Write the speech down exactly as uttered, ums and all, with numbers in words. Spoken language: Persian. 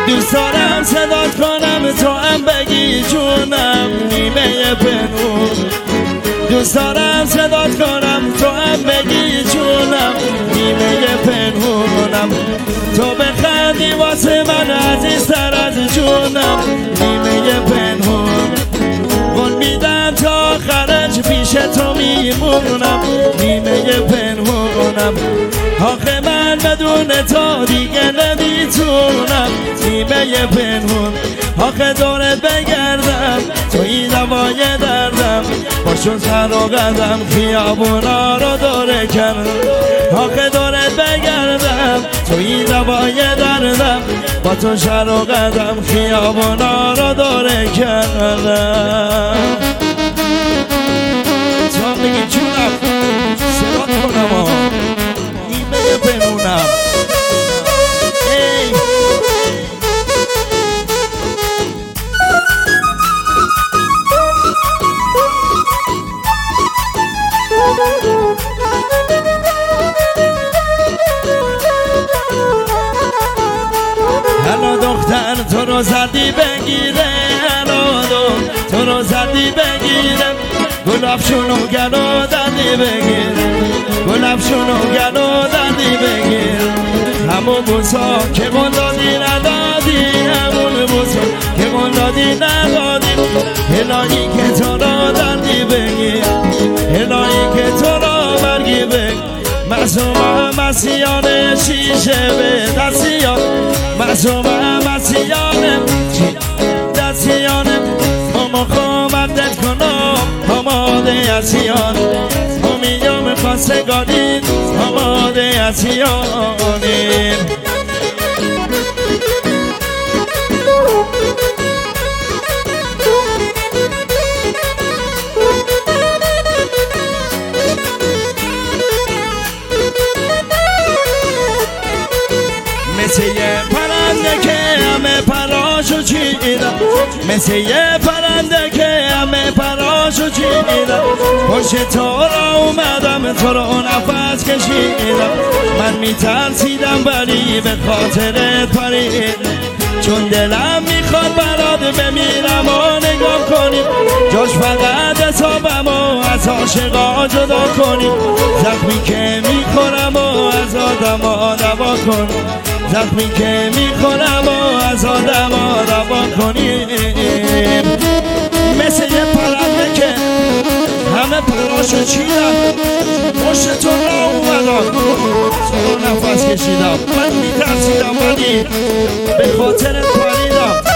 دوست دارم صدات کنم تو هم بگی جونم نیمه پنهون. دوست دارم صدات کنم تو هم بگی جونم نیمه پنهونم. تو بخندی واسه من عزیزتر از جونم نیمه پنهون. قول میدم تا آخرش پیش تو میمونم نیمه پنهونم. آخه من بدون تو دیگه نمیتونم نیمه پنهون. آخه دورت بگردم توی دوای دردم باشون سر و قدم خیابونا رو دوره کردم. آخه دورت بگردم توی دوای دردم با تو سر و قدم خیابونا رو دوره کردم. تو میگی جونم صدات کنم نیمه پنهونم. هلا دختر تو رو زدی بگیره، هلا دختر تو رو زدی بگیره، گلابشونو گلو دادی بگیره، گلابشونو گلو دادی بگیره. همون بوسا که قول دادی ندادی، همون بوسا که قول دادی ندادی. الهی که تو رو دادی بگیر، الهی که تو رو برگی بگیر. معصومه مسیحانه شیشه به دستیان، معصومه مسیحانه دستیانه. ماما خواهمدت کنم آماده اسیان، امیدم خواستگارید آماده اسیانیم. مثل یه پرنده که همه پراشو چیدم، مثل یه پرنده که همه پراشو چیدم. پشت تو را اومدم تو رو نفس کشیدم. من میترسیدم ولی به خاطرت پریدم، چون دلم میخواد برات بمیرم و نگاه کنیم. جاش فقط حسابم و از عاشقا جدا کنیم. زخمی که میخورم و از آدم ها دوا کنیم، زخمی که میخورم و از آدم ها دوا کنیم. مثل یه پرنده که همه پراشو چیدم، پشت تو را اومدم تو نفس کشیدم. من میترسیدم ولی به خاطرت پریدم.